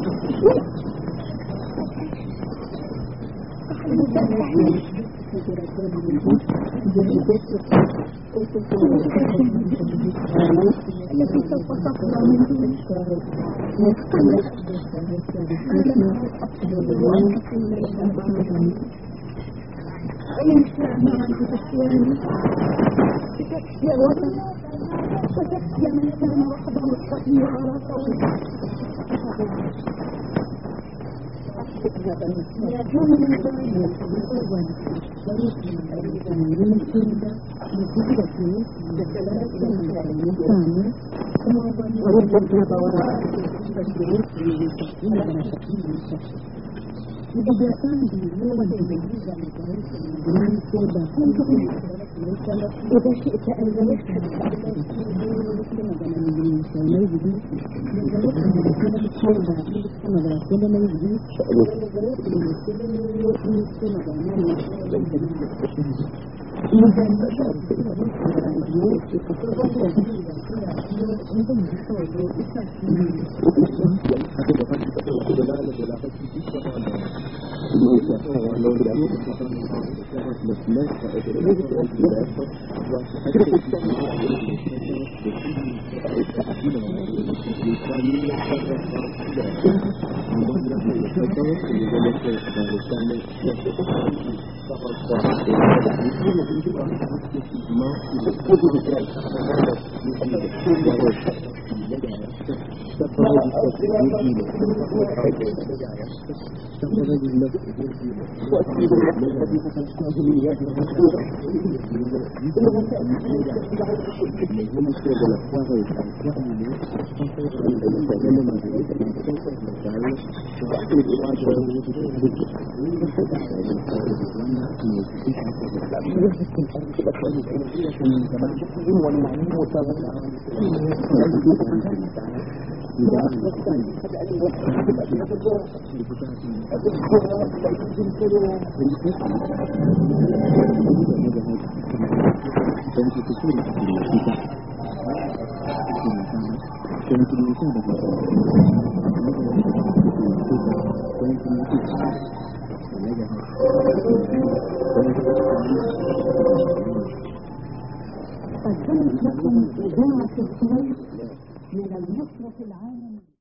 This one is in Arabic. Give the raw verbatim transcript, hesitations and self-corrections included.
التي سوف تطلع من دون يا وطن فتحيا من كان وحده الصحيح على طول إذا كان باللغة الإنجليزية إذا شئت أن يشهد قد كانت لكم إذاعة الصوت من المسرح العالمي.